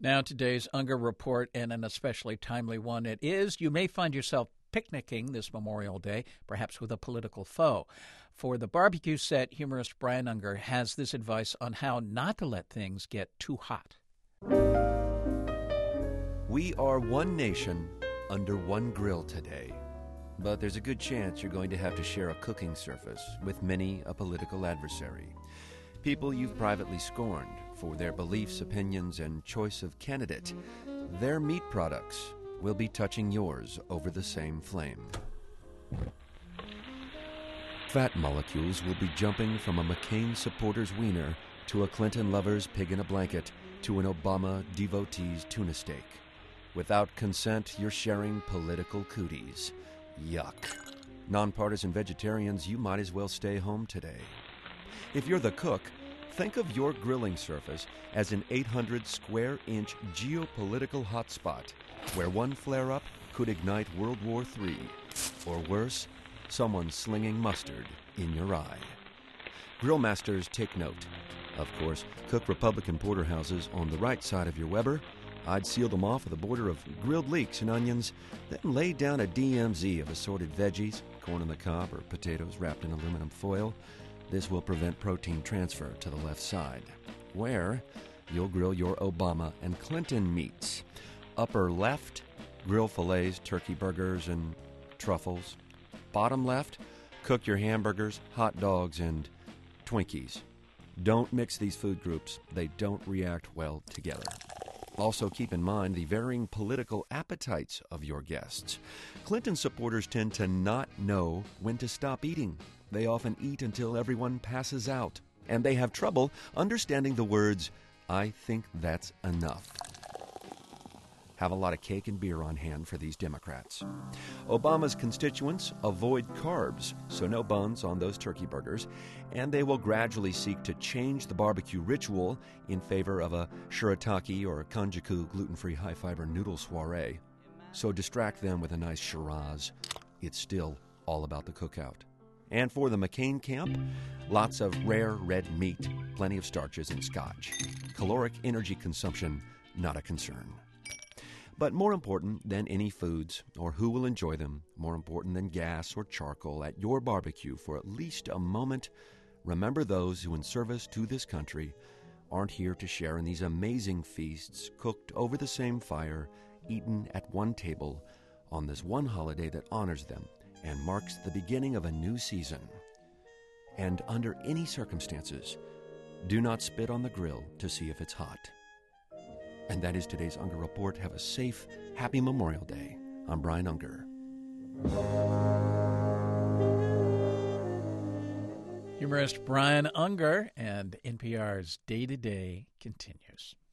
Now, today's Unger Report, and an especially timely one it is. You may find yourself picnicking this Memorial Day, perhaps with a political foe. For the barbecue set, humorist Brian Unger has this advice on how not to let things get too hot. We are one nation under one grill today. But there's a good chance you're going to have to share a cooking surface with many a political adversary. People you've privately scorned for their beliefs, opinions, and choice of candidate. Their meat products will be touching yours over the same flame. Fat molecules will be jumping from a McCain supporter's wiener to a Clinton lover's pig in a blanket to an Obama devotee's tuna steak. Without consent, you're sharing political cooties. Yuck. Nonpartisan vegetarians, you might as well stay home today. If you're the cook, think of your grilling surface as an 800-square-inch geopolitical hotspot where one flare-up could ignite World War III. Or worse, someone slinging mustard in your eye. Grill masters, take note. Of course, cook Republican porterhouses on the right side of your Weber. I'd seal them off with a border of grilled leeks and onions, then lay down a DMZ of assorted veggies, corn on the cob or potatoes wrapped in aluminum foil. This will prevent protein transfer to the left side, where you'll grill your Obama and Clinton meats. Upper left, grill fillets, turkey burgers, and truffles. Bottom left, cook your hamburgers, hot dogs, and Twinkies. Don't mix these food groups. They don't react well together. Also, keep in mind the varying political appetites of your guests. Clinton supporters tend to not know when to stop eating. They often eat until everyone passes out, and they have trouble understanding the words, "I think that's enough." Have a lot of cake and beer on hand for these Democrats. Obama's constituents avoid carbs, so no buns on those turkey burgers, and they will gradually seek to change the barbecue ritual in favor of a shirataki or a kanjaku gluten-free high-fiber noodle soiree. So distract them with a nice Shiraz. It's still all about the cookout. And for the McCain camp, lots of rare red meat, plenty of starches, and scotch. Caloric energy consumption, not a concern. But more important than any foods or who will enjoy them, more important than gas or charcoal at your barbecue for at least a moment, remember those who in service to this country aren't here to share in these amazing feasts cooked over the same fire, eaten at one table on this one holiday that honors them and marks the beginning of a new season. And under any circumstances, do not spit on the grill to see if it's hot. And that is today's Unger Report. Have a safe, happy Memorial Day. I'm Brian Unger. Humorist Brian Unger, and NPR's Day to Day continues.